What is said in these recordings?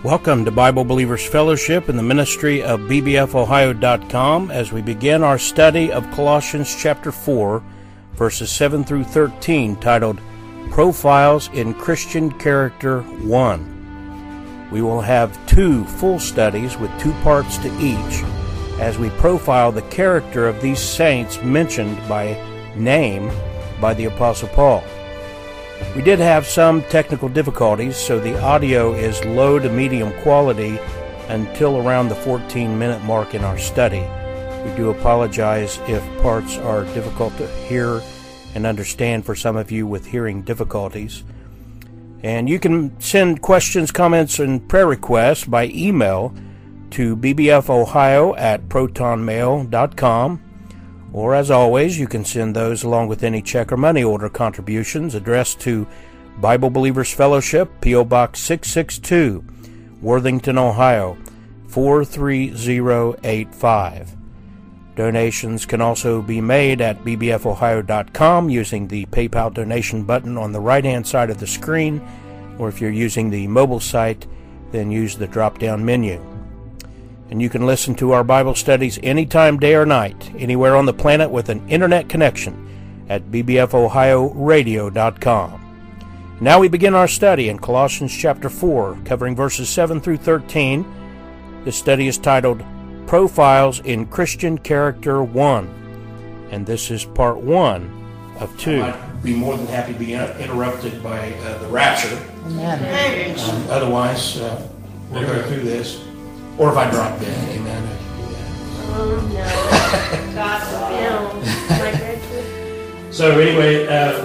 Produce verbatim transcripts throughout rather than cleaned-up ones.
Welcome to Bible Believers Fellowship in the ministry of B B F Ohio dot com as we begin our study of Colossians chapter four, verses seven through thirteen, titled Profiles in Christian Character one. We will have two full studies with two parts to each as we profile the character of these saints mentioned by name by the Apostle Paul. We did have some technical difficulties, so the audio is low to medium quality until around the fourteen minute mark in our study. We do apologize if parts are difficult to hear and understand for some of you with hearing difficulties. And you can send questions, comments, and prayer requests by email to b b f ohio at proton mail dot com. Or, as always, you can send those along with any check or money order contributions addressed to Bible Believers Fellowship, P O Box six six two, Worthington, Ohio, four three zero eight five. Donations can also be made at b b f ohio dot com using the PayPal donation button on the right-hand side of the screen, or if you're using the mobile site, then use the drop-down menu. And you can listen to our Bible studies anytime, day or night, anywhere on the planet with an internet connection at b b f ohio radio dot com. Now we begin our study in Colossians chapter four, covering verses seven through thirteen. This study is titled Profiles in Christian Character one, and this is part one of two. I'd be more than happy to be interrupted by uh, the rapture. Amen. Um, otherwise, uh, we'll go through this. Or if I drop dead, amen. Oh no. God forbid. So anyway, uh,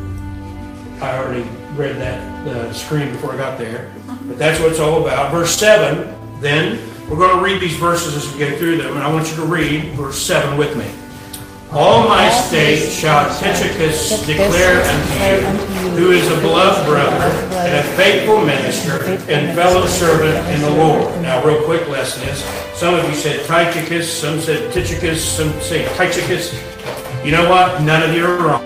I already read that uh, screen before I got there. But that's what it's all about. Verse seven, then, we're going to read these verses as we go through them. And I want you to read verse seven with me. All my state shall Tychicus declare unto you, who is a beloved brother and a faithful minister and fellow servant in the Lord. Now, real quick lesson is, some of you said Tychicus, some said Tychicus, some say Tychicus. You know what? None of you are wrong.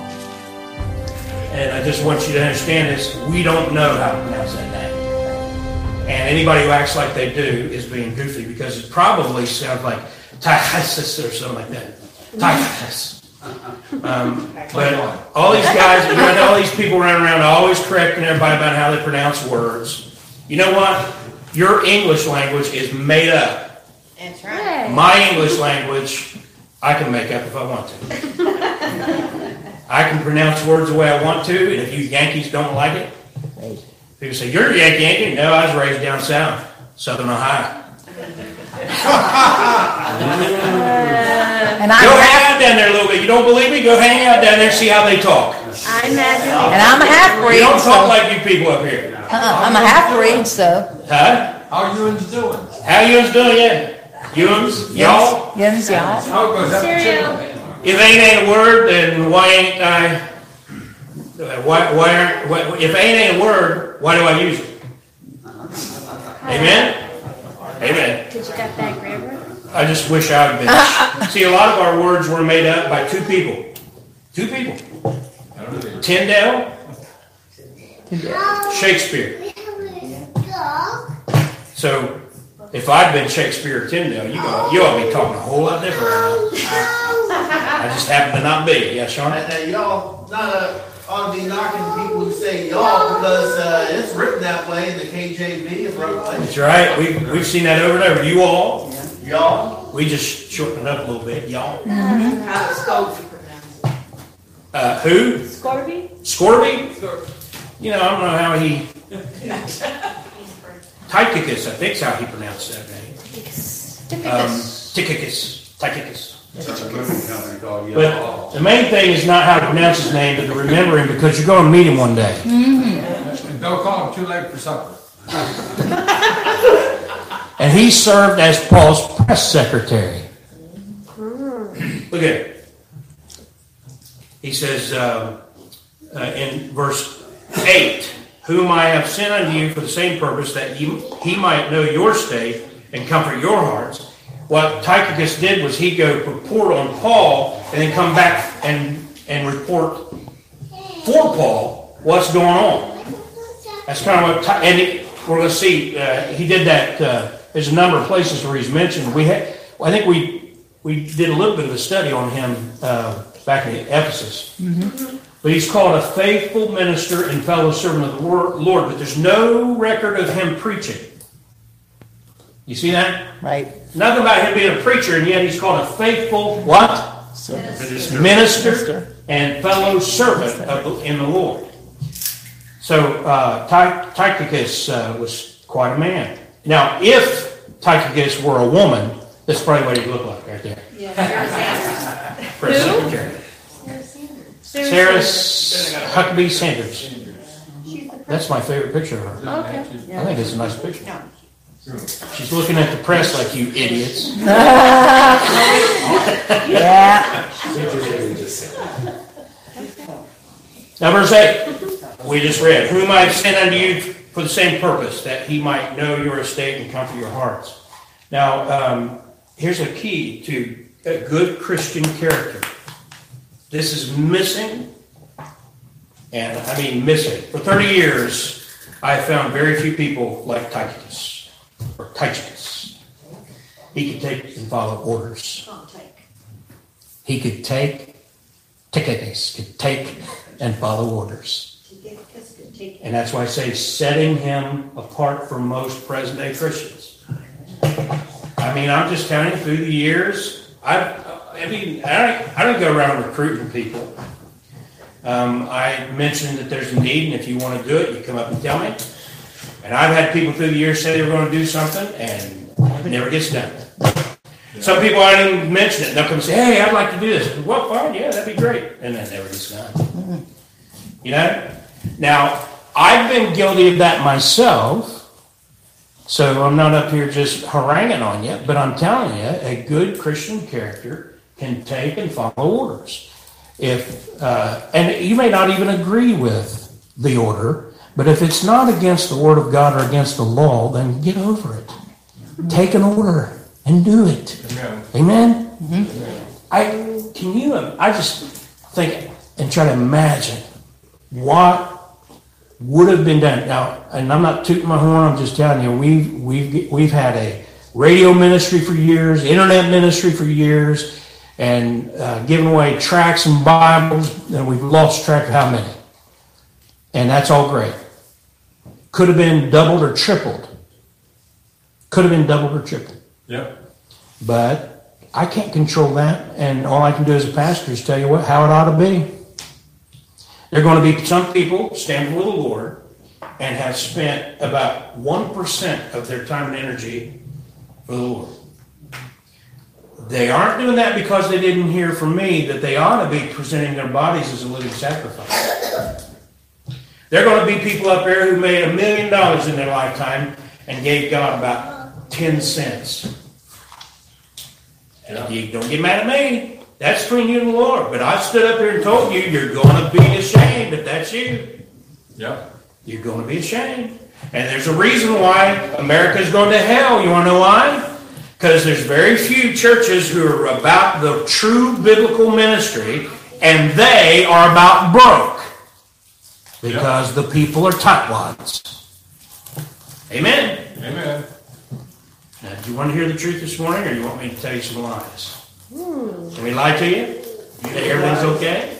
And I just want you to understand this, we don't know how to pronounce that name. And anybody who acts like they do is being goofy, because it probably sounds like Tychicus or something like that. Tychicus. Um, but all these guys, you know, all these people running around always correcting everybody about how they pronounce words. You know what? Your English language is made up. That's right. My English language, I can make up if I want to. I can pronounce words the way I want to, and if you Yankees don't like it, people say, "You're a Yankee, Yankee." No, I was raised down south, Southern Ohio. And go I'm hang half, out down there a little bit. You don't believe me? Go hang out down there and see how they talk. I imagine. and I'm a half-breed, You don't talk so like you people up here. uh-uh, I'm a half-breed, so Huh? How you doing? How you doing, yeah? Yums? Y'all? Yins, y'all. How goes that Cereal. If ain't ain't a word, then why ain't I... Why, why aren't... Why, if ain't ain't a word, why do I use it? Amen? Amen. Because you got that grammar. I just wish I had been. See, a lot of our words were made up by two people. Two people. Tyndale, Shakespeare. So, if I'd been Shakespeare or Tyndale, you ought, you ought to be talking a whole lot different right now. I just happen to not be. Yeah, Sean? And uh, y'all not uh, ought to be knocking people who say y'all, because uh, it's written that way in the K J V. It's written like That's right. We've, we've seen that over and over. You all. y'all. We just shortened it up a little bit. Y'all. Mm-hmm. How does Scobie pronounce it? Uh, who? Scorby? Scorby? You know, I don't know how he... Tychicus, I think's how he pronounced that name. Um, Tychicus. Tychicus. But the main thing is not how to pronounce his name, but to remember him, because you're going to meet him one day. Mm-hmm. Don't call him too late for supper. And he served as Paul's press secretary. Look at it. He says uh, uh, in verse eight, whom I have sent unto you for the same purpose, that you, he might know your state and comfort your hearts. What Tychicus did was he'd go report on Paul and then come back and, and report for Paul what's going on. That's kind of what, and it, we're going to see, uh, he did that, uh, there's a number of places where he's mentioned. We had, I think we we did a little bit of a study on him uh, back in Ephesus. Mm-hmm. But he's called a faithful minister and fellow servant of the Lord, but there's no record of him preaching. You see that? Right. Nothing about him being a preacher, and yet he's called a faithful what? Minister, Minister and fellow servant of the, in the Lord. So uh, Ty- Tychicus uh, was quite a man. Now, if Tychicus were a woman, that's probably what he'd look like right there. Yeah. Press secretary. Sarah Huckabee Sanders. That's my favorite picture of her. Okay. I think it's a nice picture. She's looking at the press like you idiots. Yeah. Now verse eight, we just read, whom I have sent unto you for the same purpose, that he might know your estate and comfort your hearts. Now, um, here's a key to a good Christian character. This is missing, and I mean missing. For thirty years, I have found very few people like Tychicus, or Tychicus. He could take and follow orders. He could take, Tychicus could take and follow orders. And that's why I say setting him apart from most present-day Christians. I mean, I'm just counting through the years. I, I mean, I don't, I don't go around recruiting people. Um, I mentioned that there's a need, and if you want to do it, you come up and tell me. And I've had people through the years say they were going to do something, and it never gets done. Some people I didn't even mention it. They'll come and say, hey, I'd like to do this. Well, fine, yeah, that'd be great. And then it never gets done. You know? Now, I've been guilty of that myself, so I'm not up here just haranguing on you, but I'm telling you, a good Christian character can take and follow orders. If uh, and you may not even agree with the order, but if it's not against the Word of God or against the law, then get over it. Take an order and do it. Amen? Amen? Mm-hmm. I can you? I just think and try to imagine what would have been done. Now, and I'm not tooting my horn, I'm just telling you, we've, we've, we've had a radio ministry for years, internet ministry for years, and uh, giving away tracts and Bibles, and we've lost track of how many. And that's all great. Could have been doubled or tripled. Could have been doubled or tripled. Yep. But I can't control that, and all I can do as a pastor is tell you what how it ought to be. There are going to be some people standing with the Lord and have spent about one percent of their time and energy for the Lord. They aren't doing that because they didn't hear from me that they ought to be presenting their bodies as a living sacrifice. There are going to be people up there who made a million dollars in their lifetime and gave God about ten cents. And you don't get mad at me. That's between you and the Lord. But I stood up here and told you, you're going to be ashamed if that's you. Yep. You're going to be ashamed. And there's a reason why America's going to hell. You want to know why? Because there's very few churches who are about the true biblical ministry, and they are about broke. Because yep. the people are tightwads. Amen? Amen. Now, do you want to hear the truth this morning, or do you want me to tell you some lies? Hmm. Can we lie to you? You think everything's okay?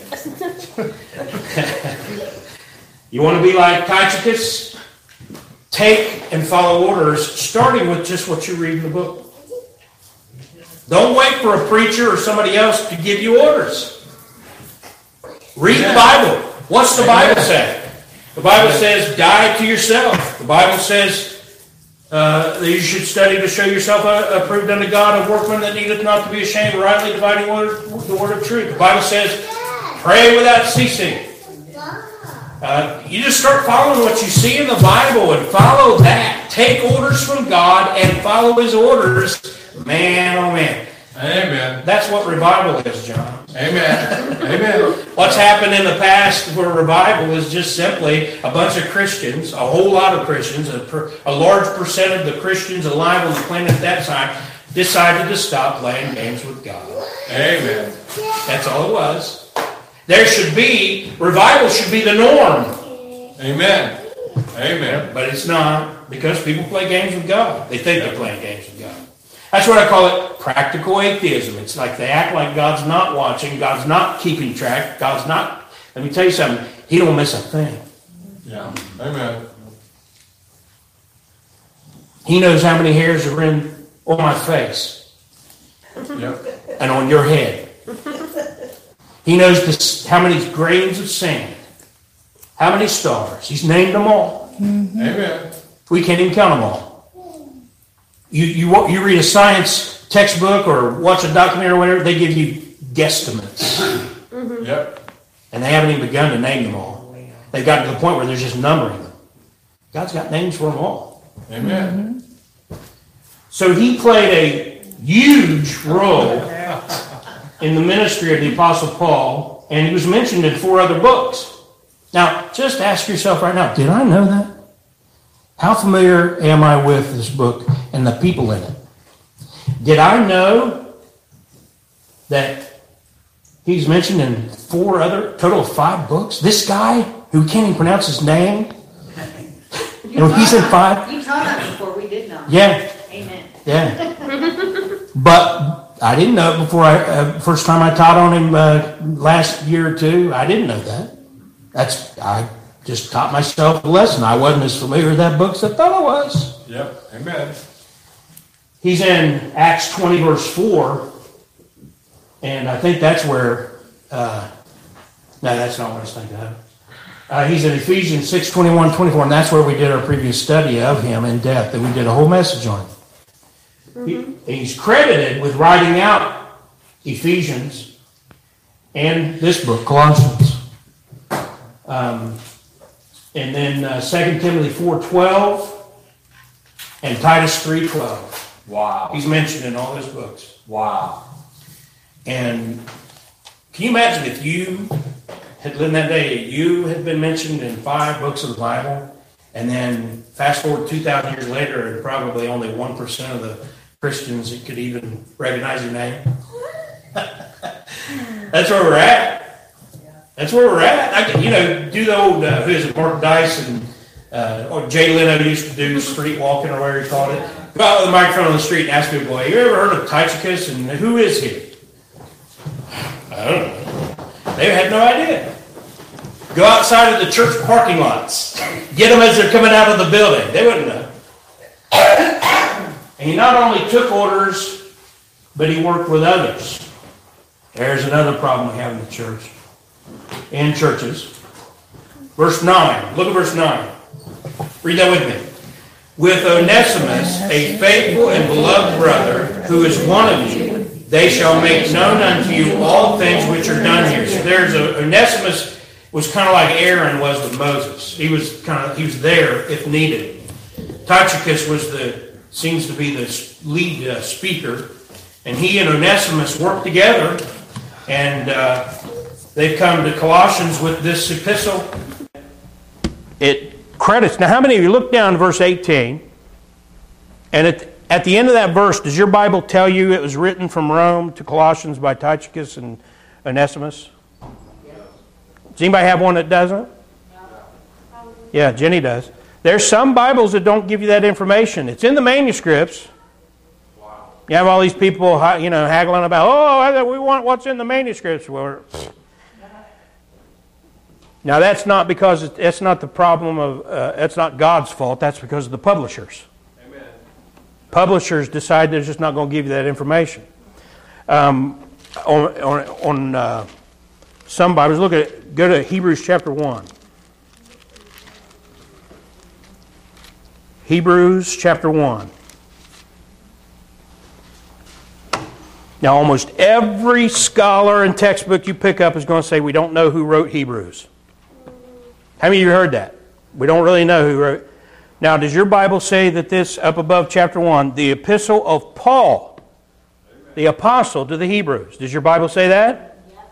You want to be like Tychicus? Take and follow orders, starting with just what you read in the book. Don't wait for a preacher or somebody else to give you orders. Read the Bible. What's the Bible say? The Bible says, die to yourself. The Bible says uh, that you should study to show yourself approved unto God, a workman that needeth not to be ashamed, rightly dividing word, the word of truth. The Bible says, pray without ceasing. Uh, you just start following what you see in the Bible and follow that. Take orders from God and follow His orders. Man, oh man. Amen. That's what revival is, John. Amen. Amen. What's happened in the past where revival is just simply a bunch of Christians, a whole lot of Christians, a, per, a large percent of the Christians alive on the planet at that time decided to stop playing games with God. Amen. That's all it was. There should be, revival should be the norm. Amen. Amen. But it's not, because people play games with God. They think they're playing games with God. That's what I call it, practical atheism. It's like they act like God's not watching, God's not keeping track, God's not... Let me tell you something, He don't miss a thing. Yeah. Amen. He knows how many hairs are in on my face Yep. and on your head. He knows this, how many grains of sand, how many stars. He's named them all. Amen. We can't even count them all. You, you, you read a science textbook or watch a documentary or whatever, they give you guesstimates. Yep. And they haven't even begun to name them all. They've gotten to the point where they're just numbering them. God's got names for them all. Amen. So he played a huge role in the ministry of the Apostle Paul, and he was mentioned in four other books. Now, just ask yourself right now, did I know that? How familiar am I with this book and the people in it? Did I know that he's mentioned in four other, total of five books? This guy, who can't even pronounce his name, and he's in five? You taught us before we did know. Yeah. Amen. Yeah. But I didn't know it before I, uh, first time I taught on him uh, last year or two. I didn't know that. That's, I just taught myself a lesson. I wasn't as familiar with that book as I thought I was. Yep. Amen. He's in Acts twenty verse four. And I think that's where, uh, no, that's not what I was thinking of. Uh, he's in Ephesians six, twenty-one, twenty-four, and that's where we did our previous study of him in depth, and we did a whole message on him. Mm-hmm. He, he's credited with writing out Ephesians and this book, Colossians. Um, and then uh, Second Timothy four twelve and Titus three twelve. Wow. He's mentioned in all his books. Wow. And can you imagine if you had lived that day, you had been mentioned in five books of the Bible, and then fast forward two thousand years later, and probably only one percent of the Christians that could even recognize your name? That's where we're at. That's where we're at. I can, you know, do the old, uh, who is it, Mark Dice and uh, or Jay Leno used to do street walking or whatever he called it. Go out with a microphone on the street and ask people, well, you ever heard of Tychicus, and who is he? I don't know. They had no idea. Go outside of the church parking lots. Get them as they're coming out of the building. They wouldn't know. And he not only took orders, but he worked with others. There's another problem we have in the church. In churches. Verse nine. Look at verse nine. Read that with me. With Onesimus, a faithful and beloved brother, who is one of you, they shall make known unto you all things which are done here. So there's a, Onesimus was kind of like Aaron was with Moses. He was kind of he was there if needed. Tychicus was the seems to be the lead uh, speaker, and he and Onesimus worked together, and uh, they've come to Colossians with this epistle. It credits. Now, how many of you look down to verse eighteen, and at At the end of that verse, does your Bible tell you it was written from Rome to Colossians by Tychicus and Onesimus? Does anybody have one that doesn't? Yeah, Jenny does. There's some Bibles that don't give you that information. It's in the manuscripts. You have all these people, you know, haggling about, oh, we want what's in the manuscripts. Well, now that's not because it, that's not the problem of uh, that's not God's fault. That's because of the publishers. Publishers decide they're just not going to give you that information. Um, on on, on uh, some Bibles, look at go to Hebrews chapter one. Hebrews chapter one. Now, almost every scholar and textbook you pick up is going to say we don't know who wrote Hebrews. How many of you heard that? We don't really know who wrote. Now, does your Bible say that this, up above chapter one, the epistle of Paul, Amen, the apostle to the Hebrews, does your Bible say that? Yep.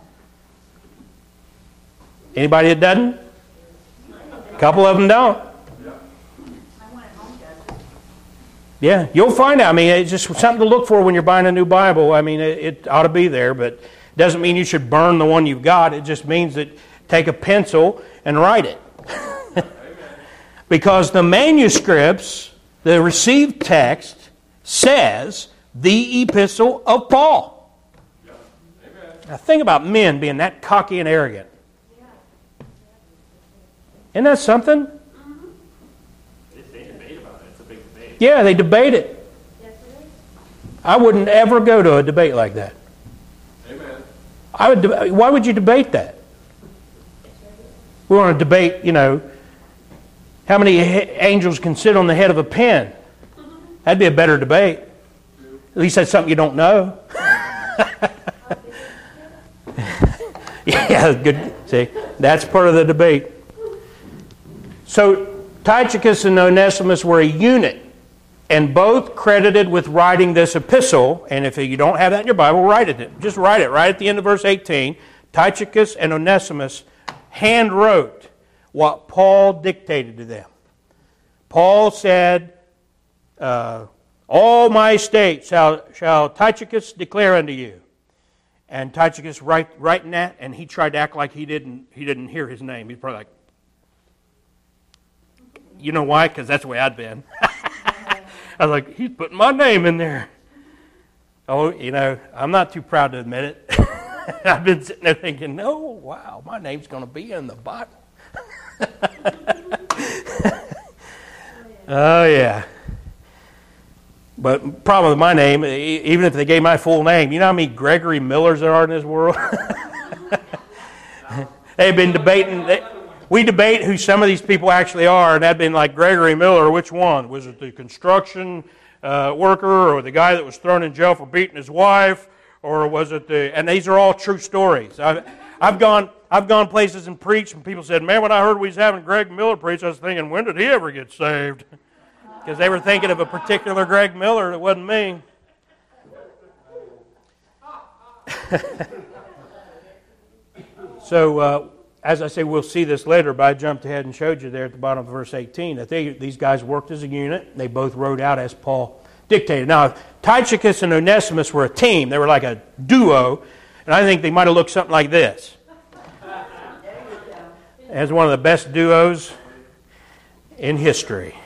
Anybody that doesn't? A couple of them don't. Yeah, you'll find out. I mean, it's just something to look for when you're buying a new Bible. I mean, it, it ought to be there, but it doesn't mean you should burn the one you've got. It just means that take a pencil and write it. Because the manuscripts, the received text, says the epistle of Paul. Now think about men being that cocky and arrogant. Isn't that something? They debate about it. It's a big debate. Yeah, they debate it. I wouldn't ever go to a debate like that. Amen. I would. deb- Why would you debate that? We want to debate, you know, how many he- angels can sit on the head of a pin. That'd be a better debate. At least that's something you don't know. Yeah, good. See, that's part of the debate. So Tychicus and Onesimus were a unit, and both credited with writing this epistle. And if you don't have that in your Bible, write it. Just write it right at the end of verse eighteen. Tychicus and Onesimus hand wrote what Paul dictated to them. Paul said, uh, all my estate shall, shall Tychicus declare unto you. And Tychicus write, writing that, and he tried to act like he didn't he didn't hear his name. He's probably like, you know why? Because that's the way I'd been. I was like, he's putting my name in there. Oh, you know, I'm not too proud to admit it. I've been sitting there thinking, no, wow, my name's going to be in the Bible. Oh, yeah. But problem with my name, e- even if they gave my full name, you know how many Gregory Millers there are in this world? They've been debating, they, we debate who some of these people actually are, and that'd been like Gregory Miller, which one? Was it the construction uh, worker or the guy that was thrown in jail for beating his wife? Or was it the, and these are all true stories. I've, I've gone I've gone places and preached, and people said, man, when I heard we was having Greg Miller preach, I was thinking, when did he ever get saved? Because they were thinking of a particular Greg Miller that wasn't me. So, uh, as I say, we'll see this later, but I jumped ahead and showed you there at the bottom of verse eighteen that they, these guys worked as a unit. They both wrote out as Paul dictated. Now, Tychicus and Onesimus were a team. They were like a duo, and I think they might have looked something like this. As one of the best duos in history.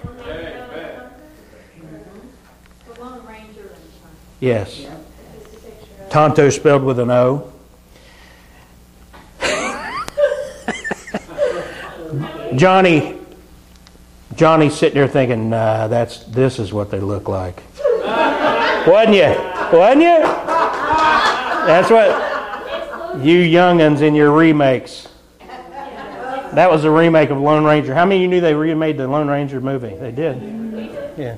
Yes. Tonto spelled with an O. Johnny, Johnny's sitting there thinking, nah, that's this is what they look like. Wasn't you? Wasn't you? That's what you young'uns in your remakes. That was a remake of Lone Ranger. How many of you knew they remade the Lone Ranger movie? They did. Yeah.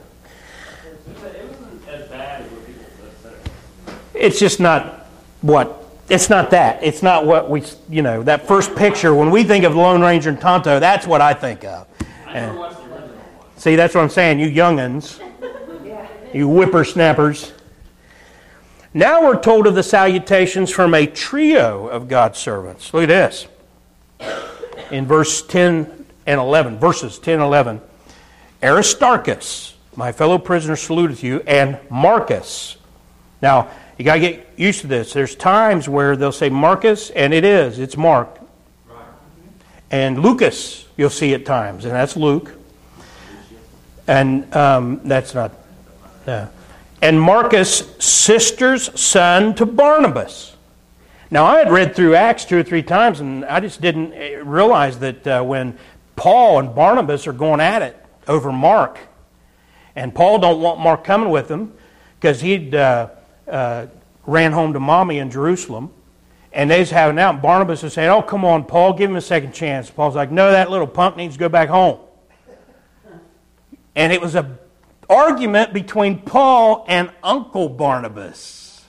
It's just not what. It's not that. It's not what we, you know, that first picture. When we think of Lone Ranger and Tonto, that's what I think of. And, see, that's what I'm saying. You young'uns. You whippersnappers. Now we're told of the salutations from a trio of God's servants. Look at this. In verse ten and eleven, verses ten and eleven. Aristarchus, my fellow prisoner, saluteth you, and Marcus. Now, you got to get used to this. There's times where they'll say Marcus, and it is. It's Mark. And Lucas, you'll see at times, and that's Luke. And um, that's not... Uh, and Marcus, sister's son to Barnabas. Now, I had read through Acts two or three times, and I just didn't realize that uh, when Paul and Barnabas are going at it over Mark, and Paul don't want Mark coming with him because he'd uh, uh, ran home to mommy in Jerusalem, and they was having out. And Barnabas is saying, "Oh, come on, Paul, give him a second chance." Paul's like, "No, that little punk needs to go back home." And it was a argument between Paul and Uncle Barnabas.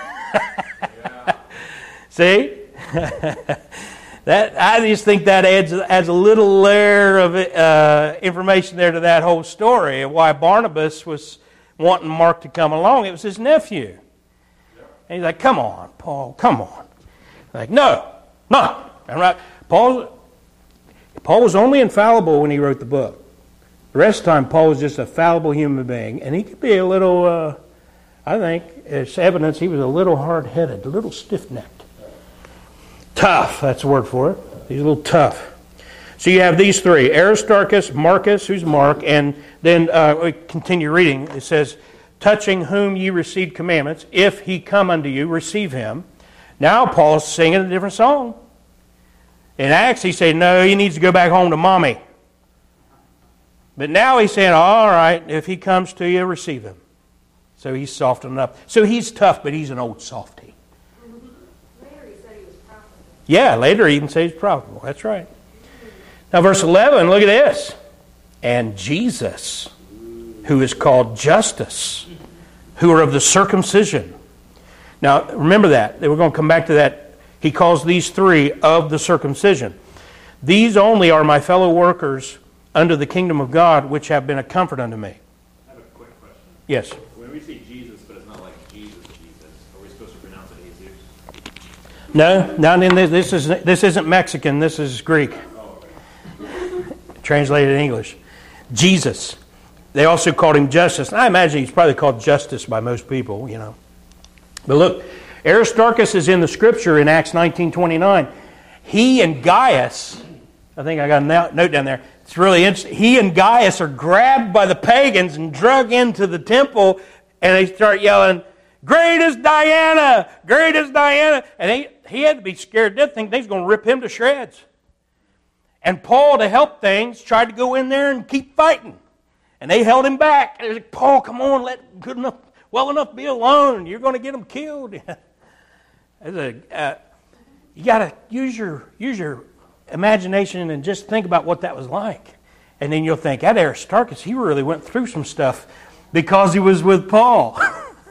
See? That I just think that adds, adds a little layer of uh, information there to that whole story of why Barnabas was wanting Mark to come along. It was his nephew. And he's like, come on, Paul, come on. Like, no, no. I'm right. Paul, Paul was only infallible when he wrote the book. The rest of the time, Paul was just a fallible human being. And he could be a little, uh, I think, it's evidence he was a little hard-headed, a little stiff-necked. Tough, that's the word for it. He's a little tough. So you have these three, Aristarchus, Marcus, who's Mark, and then uh, we continue reading. It says, touching whom ye received commandments, if he come unto you, receive him. Now Paul's singing a different song. In Acts, he said, no, he needs to go back home to mommy. But now he's saying, all right, if he comes to you, receive him. So he's softening up. So he's tough, but he's an old softy. Later he said he was profitable. Yeah, later he even says he's profitable. That's right. Now verse eleven, look at this. And Jesus, who is called Justus, who are of the circumcision. Now remember that. We're going to come back to that. He calls these three of the circumcision. These only are my fellow workers under the kingdom of God, which have been a comfort unto me. I have a quick question. Yes. When we say Jesus, but it's not like Jesus, Jesus, are we supposed to pronounce it Jesus? No, not in this. This is this isn't Mexican. This is Greek. Translated in English. Jesus. They also called him Justus. And I imagine he's probably called Justus by most people, you know. But look, Aristarchus is in the scripture in Acts nineteen twenty-nine. He and Gaius, I think I got a note down there. It's really interesting. He and Gaius are grabbed by the pagans and drug into the temple, and they start yelling, "Great is Diana! Great is Diana!" And he, he had to be scared to death, thinking they was going to rip him to shreds. And Paul, to help things, tried to go in there and keep fighting. And they held him back. And they was like, Paul, come on, let good enough, well enough be alone. You're going to get them killed. a, uh, you got to use your use your imagination and just think about what that was like. And then you'll think, that Aristarchus, he really went through some stuff because he was with Paul.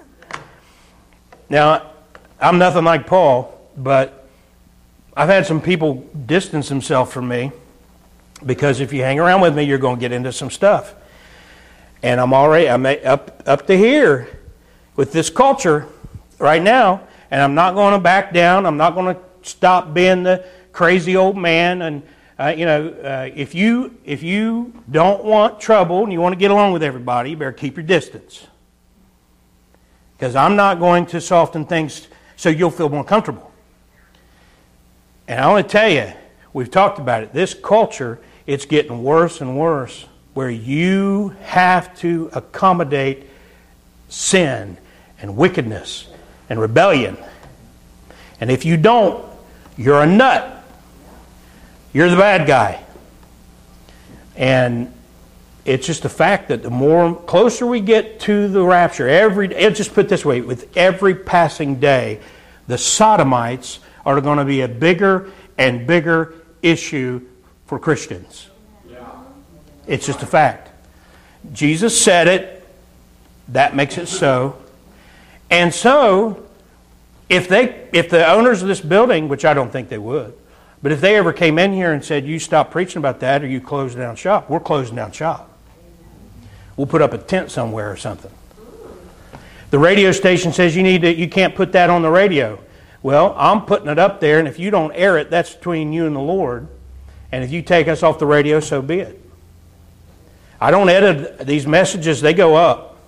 Now, I'm nothing like Paul, but I've had some people distance themselves from me because if you hang around with me, you're going to get into some stuff. And I'm already I'm up up to here with this culture right now, and I'm not going to back down. I'm not going to stop being the crazy old man. And uh, you know, uh, if you if you don't want trouble and you want to get along with everybody, you better keep your distance. Because I'm not going to soften things so you'll feel more comfortable. And I want to tell you, we've talked about it. This culture, it's getting worse and worse, where you have to accommodate sin and wickedness and rebellion. And if you don't, you're a nut. You're the bad guy. And it's just a fact that the more closer we get to the rapture, every day, just put it this way, with every passing day, the sodomites are going to be a bigger and bigger issue for Christians. Yeah. It's just a fact. Jesus said it. That makes it so. And so, if they, if the owners of this building, which I don't think they would, but if they ever came in here and said, you stop preaching about that or you close down shop, we're closing down shop. We'll put up a tent somewhere or something. The radio station says you need to, you can't put that on the radio. Well, I'm putting it up there, and if you don't air it, that's between you and the Lord. And if you take us off the radio, so be it. I don't edit these messages, they go up.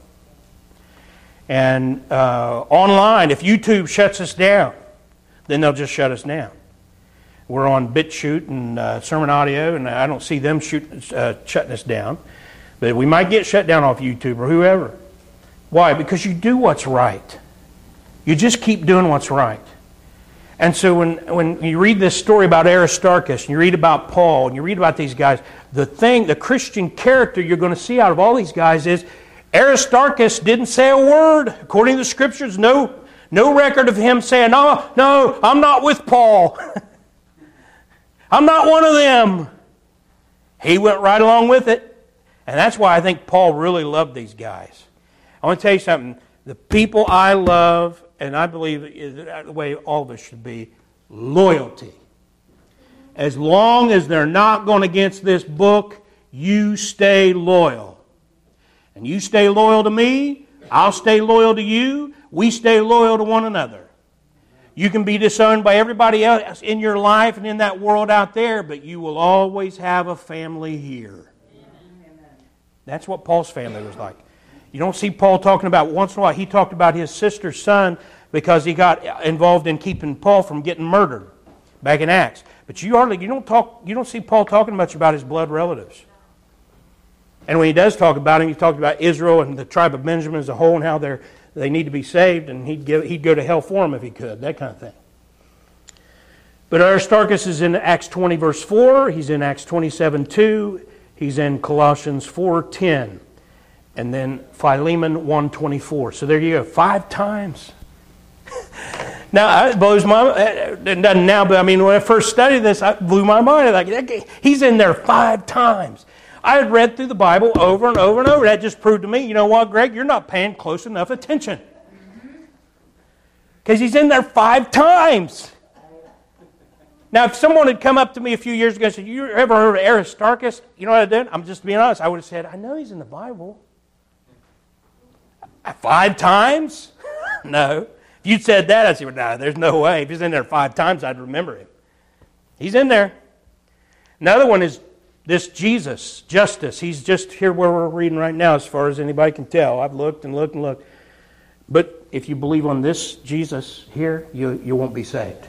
And uh, online, if YouTube shuts us down, then they'll just shut us down. We're on BitChute and uh, Sermon Audio, and I don't see them shoot, uh, shutting us down. But we might get shut down off YouTube or whoever. Why? Because you do what's right. You just keep doing what's right. And so when, when you read this story about Aristarchus, and you read about Paul, and you read about these guys, the thing, the Christian character you're going to see out of all these guys is Aristarchus didn't say a word. According to the Scriptures, no, no record of him saying, no, no, I'm not with Paul. I'm not one of them. He went right along with it. And that's why I think Paul really loved these guys. I want to tell you something. The people I love, and I believe the way all of us should be, loyalty. As long as they're not going against this book, you stay loyal. And you stay loyal to me, I'll stay loyal to you, we stay loyal to one another. You can be disowned by everybody else in your life and in that world out there, but you will always have a family here. That's what Paul's family was like. You don't see Paul talking about, once in a while, he talked about his sister's son because he got involved in keeping Paul from getting murdered. back in Acts. But you hardly, you don't talk, you don't see Paul talking much about his blood relatives. And when he does talk about him, he talked about Israel and the tribe of Benjamin as a whole and how they're, they need to be saved, and he'd, give, he'd go to hell for them if he could, that kind of thing. But Aristarchus is in Acts twenty, verse four. He's in Acts twenty-seven, two. He's in Colossians four, ten. And then Philemon one, twenty-four. So there you go, five times. Now, it blows my, it doesn't now, but I mean, when I first studied this, it blew my mind. Like, he's in there five times. I had read through the Bible over and over and over. That just proved to me, you know what, Greg, you're not paying close enough attention. Because he's in there five times. Now, if someone had come up to me a few years ago and said, you ever heard of Aristarchus? You know what I did? I'm just being honest. I would have said, I know he's in the Bible. Five times? No. If you'd said that, I'd say, well, no, there's no way. If he's in there five times, I'd remember him. He's in there. Another one is this Jesus, Justus. He's just here where we're reading right now as far as anybody can tell. I've looked and looked and looked. But if you believe on this Jesus here, you, you won't be saved.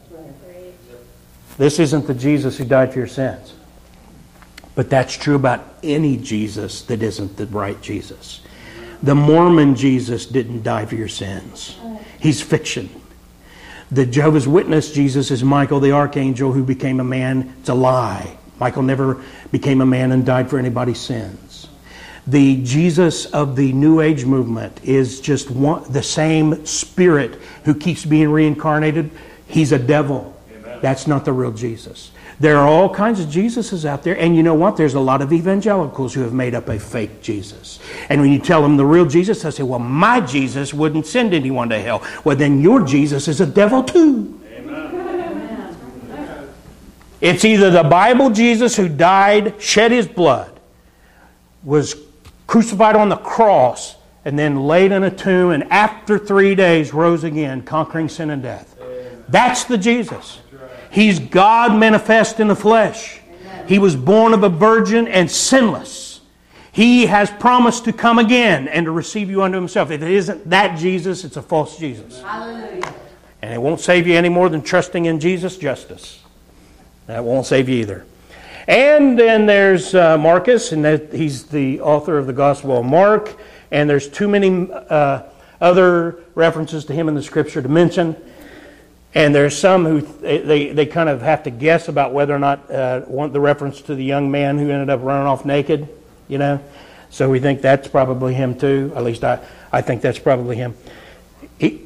This isn't the Jesus who died for your sins. But that's true about any Jesus that isn't the right Jesus. The Mormon Jesus didn't die for your sins. He's fiction. The Jehovah's Witness Jesus is Michael the Archangel who became a man. It's a lie. Michael never became a man and died for anybody's sins. The Jesus of the New Age movement is just one, the same spirit who keeps being reincarnated. He's a devil. Amen. That's not the real Jesus. There are all kinds of Jesuses out there, and you know what? There's a lot of evangelicals who have made up a fake Jesus. And when you tell them the real Jesus, they say, well, my Jesus wouldn't send anyone to hell. Well, then your Jesus is a devil too. Amen. It's either the Bible Jesus who died, shed his blood, was crucified on the cross, and then laid in a tomb, and after three days rose again, conquering sin and death. Amen. That's the Jesus. He's God manifest in the flesh. Amen. He was born of a virgin and sinless. He has promised to come again and to receive you unto himself. If it isn't that Jesus, it's a false Jesus. Hallelujah. And it won't save you any more than trusting in Jesus' justice. That won't save you either. And then there's uh, Marcus, and that he's the author of the Gospel of Mark. And there's too many uh, other references to him in the Scripture to mention. And there's some who they, they kind of have to guess about whether or not uh, want the reference to the young man who ended up running off naked, you know. So we think that's probably him too. At least I, I think that's probably him. He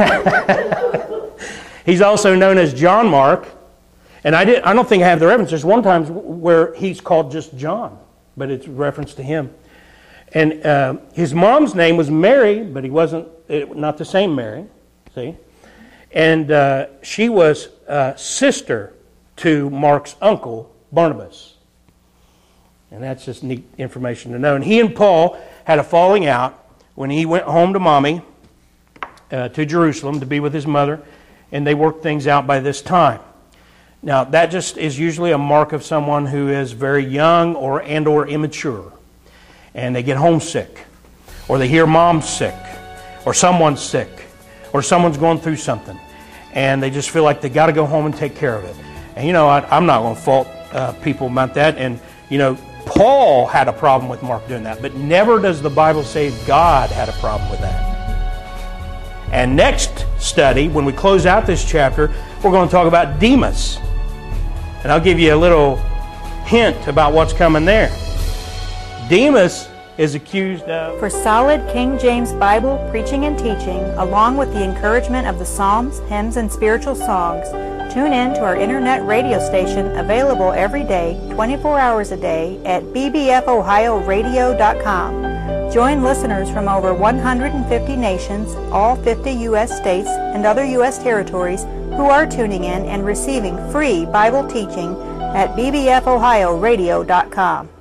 he's also known as John Mark. And I, did, I don't think I have the reference. There's one time where he's called just John, but it's a reference to him. And uh, his mom's name was Mary, but he wasn't, it, not the same Mary, see. And uh, she was uh, sister to Mark's uncle, Barnabas. And that's just neat information to know. And he and Paul had a falling out when he went home to mommy, uh, to Jerusalem to be with his mother, and they worked things out by this time. Now, that just is usually a mark of someone who is very young or and or immature. And they get homesick, or they hear mom's sick, or someone's sick, or someone's going through something, and they just feel like they got to go home and take care of it. And you know, I, I'm not going to fault uh, people about that. And you know, Paul had a problem with Mark doing that, but never does the Bible say God had a problem with that. And next study, when we close out this chapter, we're going to talk about Demas, and I'll give you a little hint about what's coming there. Demas is accused of... For solid King James Bible preaching and teaching, along with the encouragement of the Psalms, hymns, and spiritual songs, tune in to our internet radio station, available every day, twenty-four hours a day, at b b f ohio radio dot com. Join listeners from over one hundred fifty nations, all fifty U S states, and other U S territories who are tuning in and receiving free Bible teaching at b b f ohio radio dot com.